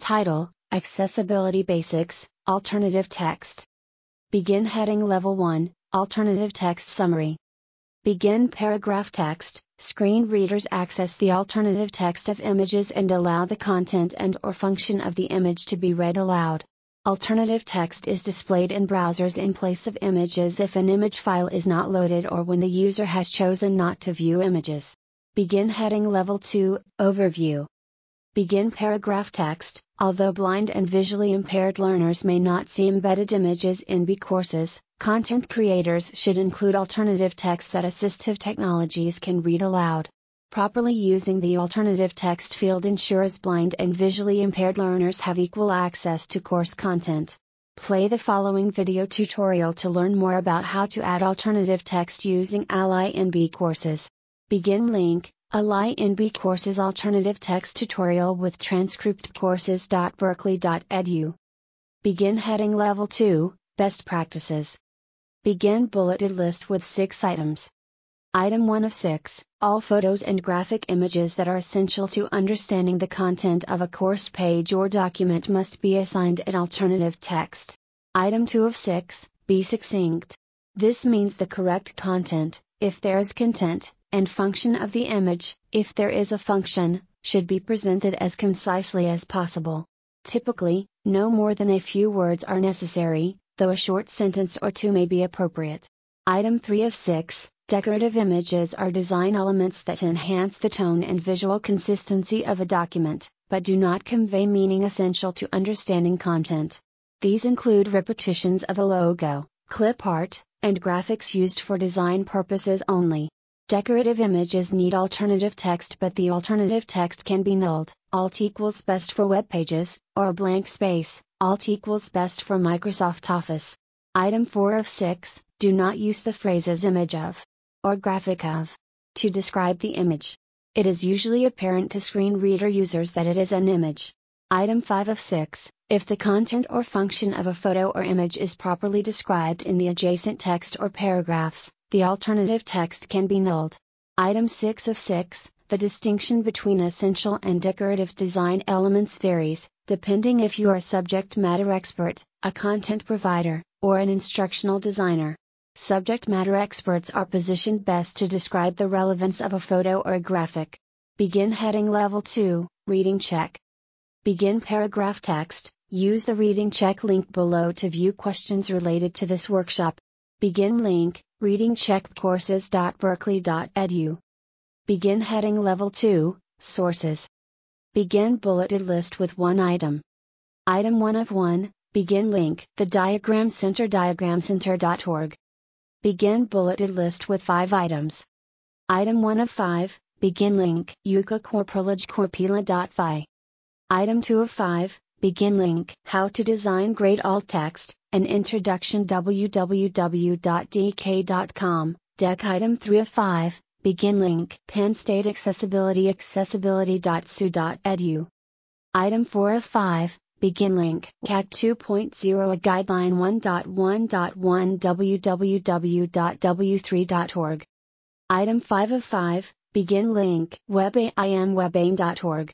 Title: Accessibility Basics, Alternative Text. Begin heading Level 1, Alternative Text Summary. Begin paragraph text. Screen readers access the alternative text of images and allow the content and/or function of the image to be read aloud. Alternative text is displayed in browsers in place of images if an image file is not loaded or when the user has chosen not to view images. Begin heading Level 2, Overview. Begin paragraph text. Although blind and visually impaired learners may not see embedded images in B-courses, content creators should include alternative text that assistive technologies can read aloud. Properly using the alternative text field ensures blind and visually impaired learners have equal access to course content. Play the following video tutorial to learn more about how to add alternative text using Ally in B-courses. Begin link. Ally in B-courses alternative text tutorial with transcript courses.berkeley.edu. Begin heading Level 2, Best Practices. Begin bulleted list with 6 items. Item 1 of 6, all photos and graphic images that are essential to understanding the content of a course page or document must be assigned an alternative text. Item 2 of 6, be succinct. This means the correct content, if there is content, and function of the image, if there is a function, should be presented as concisely as possible. Typically, no more than a few words are necessary, though a short sentence or two may be appropriate. Item 3 of 6, decorative images are design elements that enhance the tone and visual consistency of a document, but do not convey meaning essential to understanding content. These include repetitions of a logo, clip art, and graphics used for design purposes only. Decorative images need alternative text, but the alternative text can be nulled, alt equals best for web pages, or a blank space, alt equals best for Microsoft Office. Item 4 of 6, do not use the phrases image of, or graphic of, to describe the image. It is usually apparent to screen reader users that it is an image. Item 5 of 6, if the content or function of a photo or image is properly described in the adjacent text or paragraphs, the alternative text can be nulled. Item 6 of 6, the distinction between essential and decorative design elements varies, depending if you are a subject matter expert, a content provider, or an instructional designer. Subject matter experts are positioned best to describe the relevance of a photo or a graphic. Begin heading Level 2, Reading Check. Begin paragraph text. Use the reading check link below to view questions related to this workshop. Begin link, reading check courses.berkeley.edu. Begin heading Level 2, Sources. Begin bulleted list with 1 item. Item 1 of 1, begin link, the Diagram Center diagramcenter.org. Begin bulleted list with 5 items. Item 1 of 5, begin link, ukacorpilage.fi. Item 2 of 5, begin link, How to Design Great Alt Text, an Introduction www.dk.com, Deck. Item 3 of 5, begin link, Penn State Accessibility accessibility.su.edu. Item 4 of 5, begin link, CAC 2.0 a Guideline 1.1.1 www.w3.org. Item 5 of 5, begin link, WebAIM webaim.org.